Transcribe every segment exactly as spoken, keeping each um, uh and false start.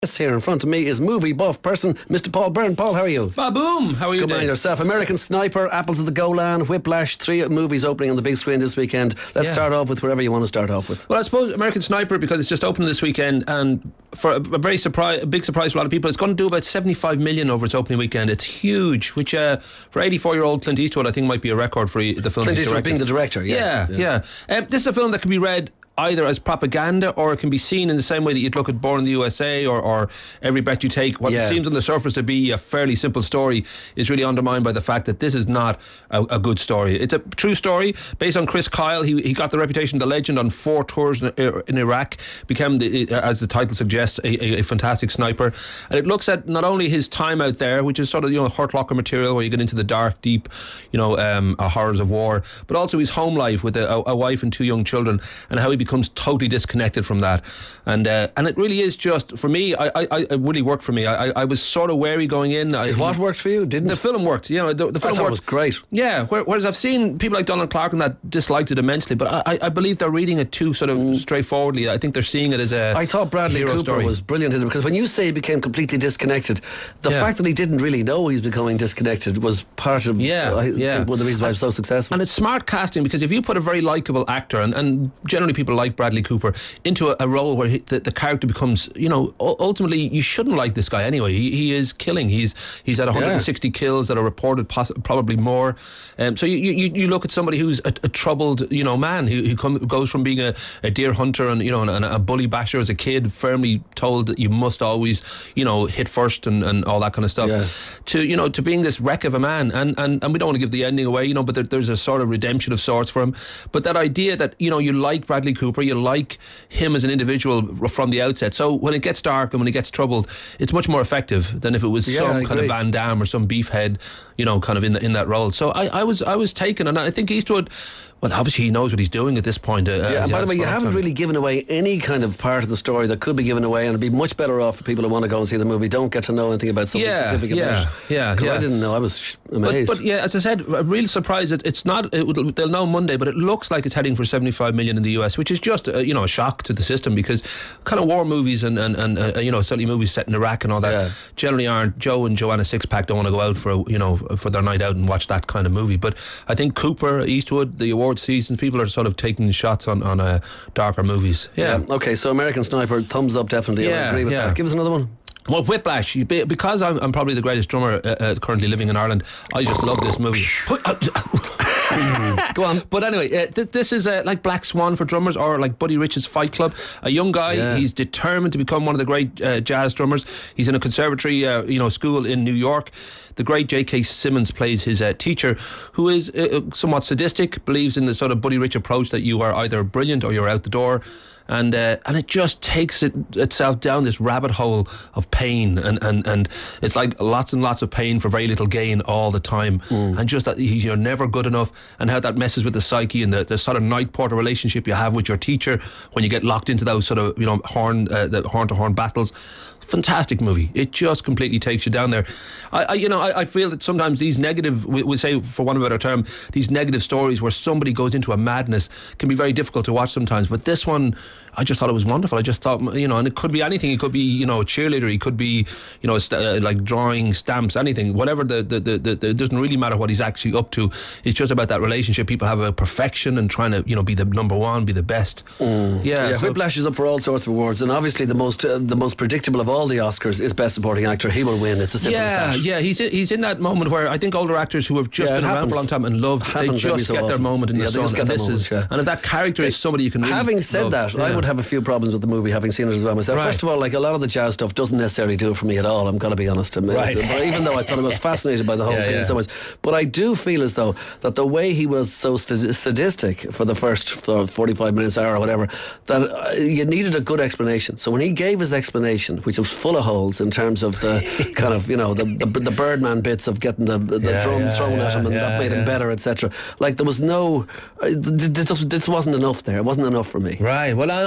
Here in front of me is movie buff person, Mister Paul Byrne. Paul, how are you? Ba-boom! How are you Good doing? man yourself. American Sniper, Apples of the Golan, Whiplash, three movies opening on the big screen this weekend. Let's Yeah. start off with wherever you want to start off with. Well, I suppose American Sniper, because it's just opening this weekend, and for a, a very surprise, a big surprise for a lot of people, it's going to do about seventy-five million over its opening weekend. It's huge, which uh, for eighty-four-year-old Clint Eastwood, I think might be a record for the film Clint he's Eastwood directed. being the director, yeah. Yeah, yeah. yeah. Um, this is a film that can be read either as propaganda, or it can be seen in the same way that you'd look at Born in the U S A or, or Every Breath You Take. What Yeah. seems on the surface to be a fairly simple story is really undermined by the fact that this is not a, a good story. It's a true story based on Chris Kyle. He he got the reputation, the legend, on four tours in, in Iraq, became, the, as the title suggests, a, a, a fantastic sniper. And it looks at not only his time out there, which is sort of, you know, Hurt Locker material where you get into the dark, deep, you know, um, uh, horrors of war, but also his home life with a, a wife and two young children, and how he becomes totally disconnected from that. And uh, and it really is just, for me, I, I, I it really worked for me. I, I, I was sort of wary going in. I, What worked for you? Didn't the film worked? You know, the, the film I thought worked. it was great. Yeah, whereas I've seen people like Donald Clark and that disliked it immensely, but I, I believe they're reading it too sort of mm. straightforwardly. I think they're seeing it as a I thought Bradley hero Cooper story. was brilliant in it, because when you say he became completely disconnected, the Yeah. fact that he didn't really know he's becoming disconnected was part of Yeah, I yeah. think one of the reasons why he was so successful. And it's smart casting, because if you put a very likeable actor, and, and generally people like Bradley Cooper, into a, a role where he, the, the character becomes, you know, ultimately you shouldn't like this guy anyway. He, he is killing. He's he's at one hundred sixty yeah. kills that are reported, poss- probably more. Um, so you, you you look at somebody who's a, a troubled, you know, man who, who come, goes from being a, a deer hunter and, you know, and, and a bully basher as a kid, firmly told that you must always, you know, hit first and, and all that kind of stuff, yeah. to, you know, to being this wreck of a man. And, and, and we don't want to give the ending away, you know, but there, there's a sort of redemption of sorts for him. But that idea that, you know, you like Bradley Cooper, you like him as an individual from the outset. So when it gets dark and when he gets troubled, it's much more effective than if it was yeah, some I kind agree. of Van Damme or some beefhead, you know, kind of in the, in that role. So I, I was I was taken, and I think Eastwood, well, obviously he knows what he's doing at this point. Uh, Yeah, and by the way, you haven't really given away any kind of part of the story that could be given away, and it'd be much better off for people who want to go and see the movie don't get to know anything about something Yeah, specific yeah, about it. yeah, Because yeah. I didn't know. I was amazed. But, but yeah, as I said, a real surprise. It, it's not. It, would- they'll know Monday, but it looks like it's heading for seventy-five million in the U S, which is just uh, you know, a shock to the system, because kind of war movies and and, and uh, you know, certainly movies set in Iraq and all that Yeah. generally aren't. Joe and Joanna Sixpack don't want to go out for a, you know, for their night out and watch that kind of movie. But I think Cooper, Eastwood, the award seasons, people are sort of taking shots on on uh, darker movies. Yeah. yeah. Okay, so American Sniper, thumbs up, definitely. I Yeah, agree with yeah. that. Give us another one. Well, Whiplash, you- be- because I'm, I'm probably the greatest drummer uh, uh, currently living in Ireland, I just love this movie. Go on. But anyway, uh, th- this is uh, like Black Swan for drummers, or like Buddy Rich's Fight Club. A young guy, Yeah. he's determined to become one of the great uh, jazz drummers. He's in a conservatory, uh, you know, school in New York. The great J K. Simmons plays his uh, teacher, who is uh, somewhat sadistic, believes in the sort of Buddy Rich approach that you are either brilliant or you're out the door. And uh, and it just takes it itself down this rabbit hole of pain, and, and, and it's like lots and lots of pain for very little gain all the time, mm. and just that you're never good enough, and how that messes with the psyche and the, the sort of night porter relationship you have with your teacher when you get locked into those sort of, you know, horn uh, the horn to horn battles. Fantastic movie. It just completely takes you down there. I, I you know, I, I feel that sometimes these negative, we, we say for one of a better term, these negative stories where somebody goes into a madness can be very difficult to watch sometimes. But this one, I just thought it was wonderful. I just thought, you know, and it could be anything. It could be, you know, a cheerleader. It could be, you know, st- uh, like drawing stamps, anything. Whatever the, the, the, the, the, it doesn't really matter what he's actually up to. It's just about that relationship. People have a perfection and trying to, you know, be the number one, be the best. Mm. Yeah. Yeah, so- Whiplash is up for all sorts of awards, and obviously the most uh, the most predictable of all the Oscars is Best Supporting Actor. He will win. It's as simple Yeah, as that. yeah, he's in, he's in that moment where I think older actors who have just Yeah, it been around happens. for a long time and loved, they Happens every just so get their often. moment in Yeah, the they sun. just get and their this moment, is, yeah. and if that character is somebody you can really Having said love, that, yeah. I would have a few problems with the movie, having seen it as well myself. Right. First of all, like a lot of the jazz stuff doesn't necessarily do it for me at all. I'm going to be honest. I mean, Right. but even though I thought I was fascinated by the whole Yeah, thing yeah. in some ways, but I do feel as though that the way he was so st- sadistic for the first forty-five minutes, hour or whatever, that uh, you needed a good explanation. So when he gave his explanation, which was full of holes in terms of the kind of, you know, the the, the Birdman bits of getting the, the Yeah, drum yeah, thrown yeah, at him and yeah, that made him yeah. better, et cetera. Like there was no, uh, th- th- this, this wasn't enough there. It wasn't enough for me. Right. Well, I,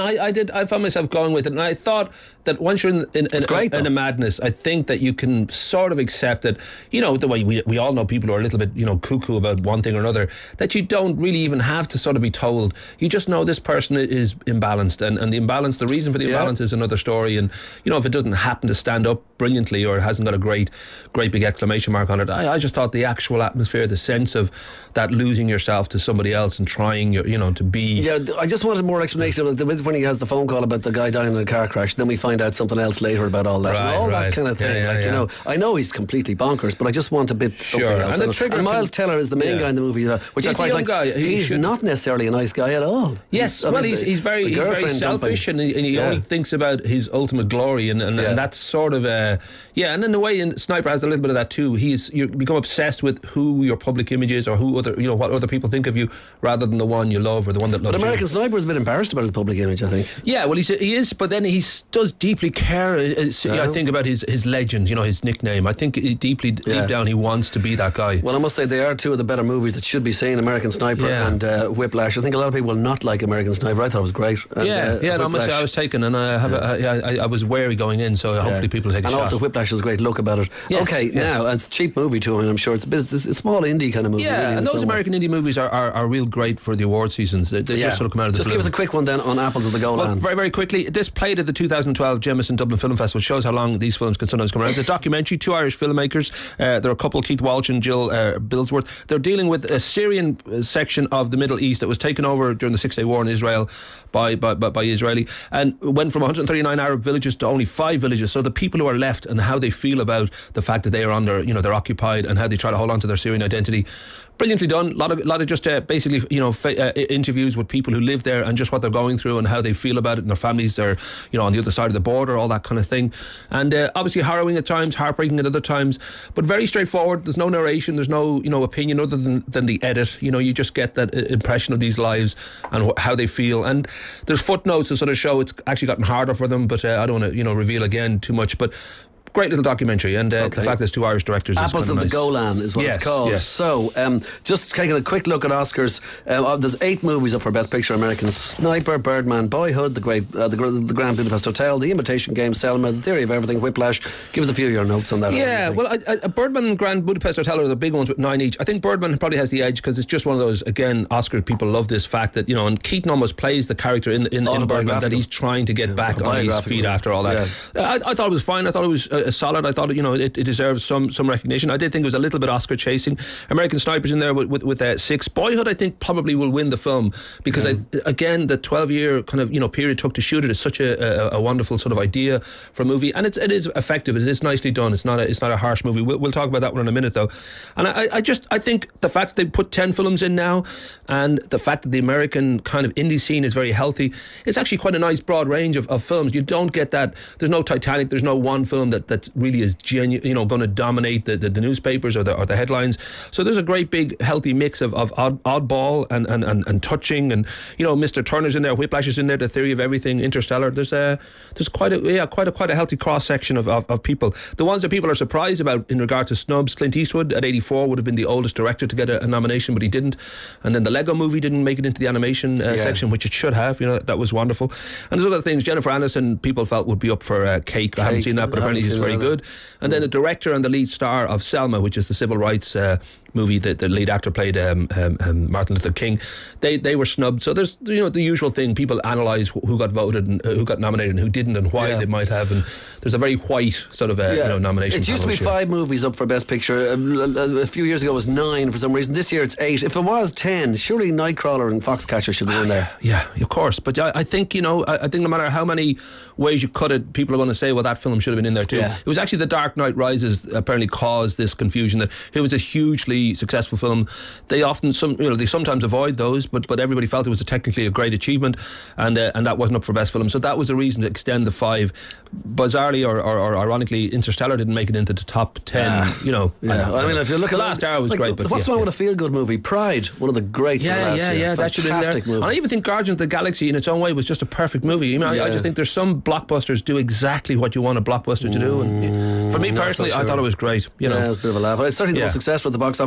I, I did. I found myself going with it, and I thought that once you're in, in, in, great, in a madness, I think that you can sort of accept it. You know, the way we we all know people who are a little bit, you know, cuckoo about one thing or another, that you don't really even have to sort of be told. You just know this person is imbalanced, and, and the imbalance, the reason for the Yeah. imbalance is another story. And you know, if it doesn't happen to stand up brilliantly or hasn't got a great, great big exclamation mark on it, I, I just thought the actual atmosphere, the sense of that losing yourself to somebody else and trying, your, you know, to be. Yeah, I just wanted more explanation of the, when he has the phone call about the guy dying in a car crash. Then we find out something else later about all that, Right, and all right. that kind of Yeah, thing. yeah, like yeah. you know, I know he's completely bonkers, but I just want a bit something Sure. else. And the And, trigger and Miles can- Teller is the main yeah. guy in the movie, uh, which He's I the quite young like. guy. He He's should- not necessarily a nice guy at all. Yes, He's- I well, mean, he's, the- he's very the he's very girlfriend selfish, dumping. and he, and he Yeah. only thinks about his ultimate glory, and, and, Yeah. and that's sort of uh, yeah. And then the way in Sniper has a little bit of that too. He's you become obsessed with who your public image is, or who other you know what other people think of you, rather than the one you love or the one that loves But American you. Sniper is a bit embarrassed about his public image, I think. Yeah, well, he's, he is, but then he s- does deeply care. uh, uh, Yeah. I think about his his legend, you know, his nickname. I think he deeply Yeah. deep down he wants to be that guy. Well, I must say they are two of the better movies that should be seen: American Sniper Yeah. and uh, Whiplash. I think a lot of people will not like American Sniper. I thought it was great. And, yeah, uh, yeah. No, I must say Whiplash- I was taken, and I have a, I, I, I was wary going in, so hopefully Yeah. people take a and shot. also Whiplash has a great look about it. Yes, okay, yeah. now and it's a cheap movie to him, and I'm sure it's a bit it's a small indie kind of movie. really, Yeah, in and those some way. American indie movies are, are, are real great for the award seasons. They, they Yeah. just sort of come out of the Just blue. give us a quick one then on Apples of the Golan. Well, very, very quickly, this played at the two thousand twelve Jameson Dublin Film Festival. Shows how long these films can sometimes come around. It's a documentary, two Irish filmmakers. Uh, there are a couple, Keith Walsh and Jill uh, Billsworth. They're dealing with a Syrian uh, section of the Middle East that was taken over during the Six Day War in Israel by, by, by, by Israeli, and went from one hundred thirty-nine Arab villages to only five villages. So the people who are left and how they feel about the fact that they are under, you know, they're occupied, and how they try to hold on to their Syrian identity. Brilliantly done. A lot of, lot of just uh, basically, you know, fa- uh, interviews with people who live there and just what they're going through and how they feel about it, and their families are, you know, on the other side of the border, all that kind of thing. And uh, obviously harrowing at times, heartbreaking at other times, but very straightforward. There's no narration, there's no, you know, opinion other than, than the edit. You know, you just get that uh, impression of these lives and wh- how they feel. And there's footnotes to sort of show it's actually gotten harder for them, but uh, I don't want to, you know, reveal again too much. But great little documentary, and uh, Okay. the fact there's two Irish directors. Apples is of kind the nice. Golan is what Yes, it's called. yes. So, um, just taking a quick look at Oscars. Um, uh, there's eight movies up for Best Picture: American Sniper, Birdman, Boyhood, The Great, uh, the, Gr- the Grand Budapest Hotel, The Imitation Game, Selma, The Theory of Everything, Whiplash. Give us a few of your notes on that. Yeah, well, I, I, Birdman and Grand Budapest Hotel are the big ones with nine each. I think Birdman probably has the edge because it's just one of those, again, Oscar people love this fact that, you know, and Keaton almost plays the character in in, in Birdman, that Autobiographical. he's trying to get back on his autobiographical, feet after all that. yeah. I, I thought it was fine. I thought it was uh, solid. I thought, you know, it, it deserves some some recognition. I did think it was a little bit Oscar chasing. American Sniper's in there with with, with uh, six. Boyhood, I think, probably will win the film because, I, again, the twelve year kind of, you know, period it took to shoot it is such a, a, a wonderful sort of idea for a movie, and it's it is effective. It is nicely done. It's not a, it's not a harsh movie. We'll, we'll talk about that one in a minute, though. And I, I just I think the fact that they put ten films in now, and the fact that the American kind of indie scene is very healthy, it's actually quite a nice broad range of, of films. You don't get that. There's no Titanic. There's no one film that that really is genuine, you know, going to dominate the, the, the newspapers or the or the headlines. So there's a great big healthy mix of, of odd, oddball and, and, and, and touching, and, you know, Mister Turner's in there, Whiplash is in there, The Theory of Everything, Interstellar. There's a there's quite a yeah quite a quite a healthy cross section of, of, of people. The ones that people are surprised about in regard to snubs, Clint Eastwood at eighty-four would have been the oldest director to get a, a nomination, but he didn't. And then the Lego Movie didn't make it into the animation uh, Yeah. section, which it should have. You know, that was wonderful. And there's other things. Jennifer Aniston, people felt would be up for uh, Cake. I haven't Cake. seen that, but I haven't apparently he's seen very that. good. And then the director and the lead star of Selma, which is the civil rights uh, movie that the lead actor played, um, um, um, Martin Luther King, they they were snubbed. So there's, you know, the usual thing. People analyse wh- who got voted and uh, who got nominated and who didn't and why Yeah. they might have. And there's a very white sort of uh, you know nomination. It used to panel be this year. five movies up for Best Picture. Um, a a few years ago it was nine for some reason. This year it's eight. If it was ten, surely Nightcrawler and Foxcatcher should be in there. Yeah, of course. But I, I think, you know, I, I think no matter how many ways you cut it, people are going to say, well, that film should have been in there too. Yeah. It was actually The Dark Knight Rises apparently caused this confusion that it was a hugely successful film. They often, some you know, they sometimes avoid those, but but everybody felt it was a technically a great achievement, and uh, and that wasn't up for Best Film. So that was a reason to extend the five. Bizarrely or, or, or ironically, Interstellar didn't make it into the top ten. Ah, you know, Yeah, I mean, if you look The at Last Hour was like, great, but what's yeah, wrong yeah. with a feel-good movie? Pride, one of the greats of the Yeah, last yeah, year. yeah. That should have been there. Fantastic movie. And I even think Guardians of the Galaxy, in its own way, was just a perfect movie. I mean, I, I Yeah. just think there's some blockbusters do exactly what you want a blockbuster to do. And for me not so personally, I sure. thought it was great. You know, Yeah, it was a bit of a laugh. It's certainly the Yeah. most successful at the box office.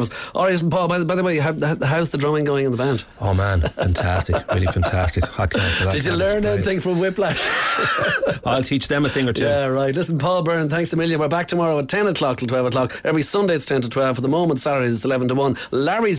us. All right, listen, Paul, by the, by the way, how, how's the drumming going in the band? Oh man, fantastic, really fantastic. I can't for that. Did you learn anything from Whiplash? I'll teach them a thing or two. Yeah, right. Listen, Paul Byrne, thanks a million. We're back tomorrow at ten o'clock till twelve o'clock. Every Sunday it's ten to twelve. For the moment, Saturdays it's eleven to one. Larry's